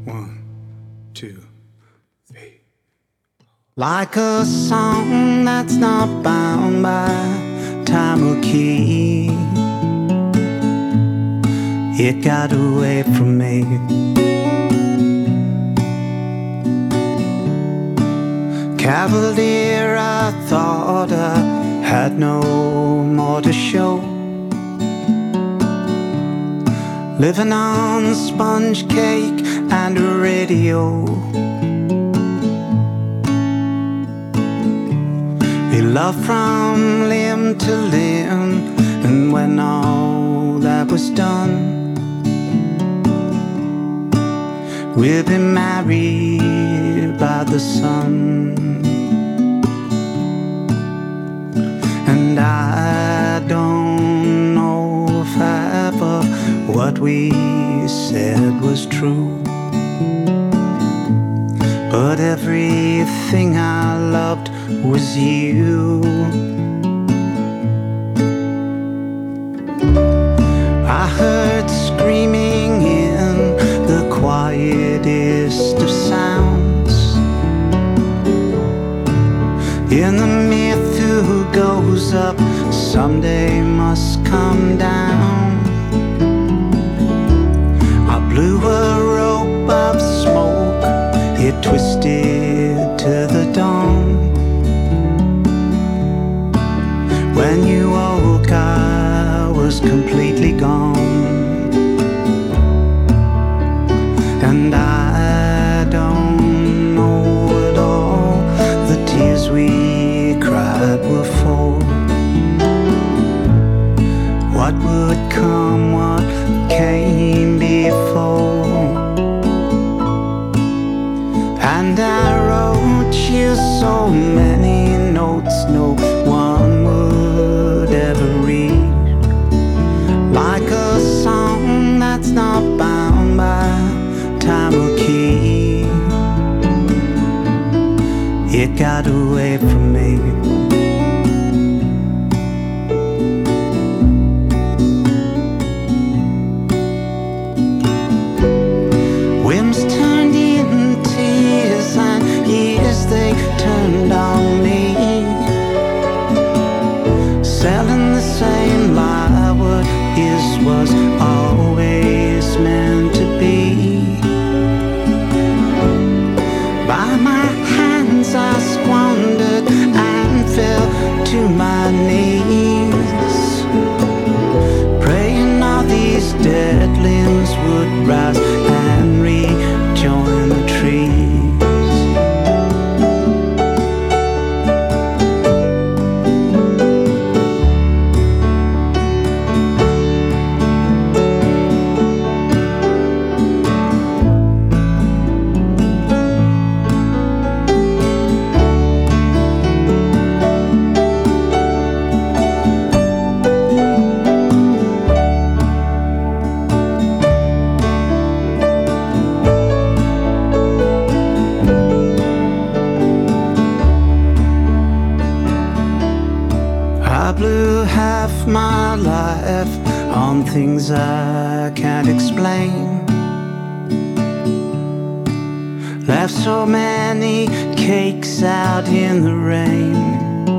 1, 2, 3. Like a song that's not bound by time or key, it got away from me. Cavalier, I thought I had no more to show. Living on sponge cake and a radio. We loved from limb to limb, and when all that was done, we'll be married by the sun. And I don't know if ever what we said was true, but everything I loved was you. I heard screaming in the quietest of sounds, in the myth who goes up someday must come down. I blew a rope of smoke, it twisted to the dawn. When you woke, I was completely gone. And I don't know at all the tears we cried were for. What would come, what came before. And I wrote you so many notes no one would ever read. Like a song that's not bound by time or key, it got away from me. Whims turned into tears and years they turned on me, selling the same lie, what is was always meant to be. By my hands I squandered and fell to my knees, praying all these dead limbs would rise and rejoin the trees. I blew half my life on things I can't explain, left so many cakes out in the rain.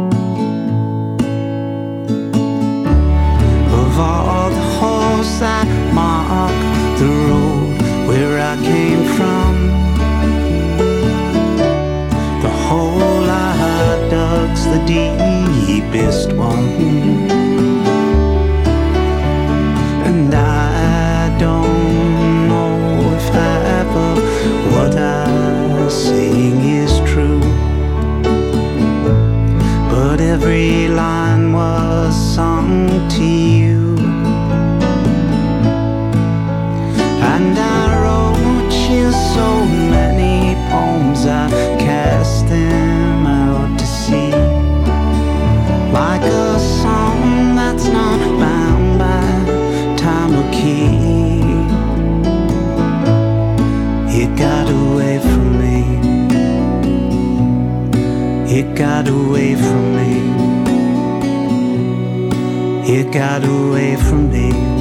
Of all the holes that mark the road where I came from, the hole I dug's the deepest one. And I don't know if ever what I'm saying is true, but every line was sung to you. And I wrote you so many poems, I cast them out to sea. Like a song that's not bound by time or key, it got away from me. It got away from me. It got away from me.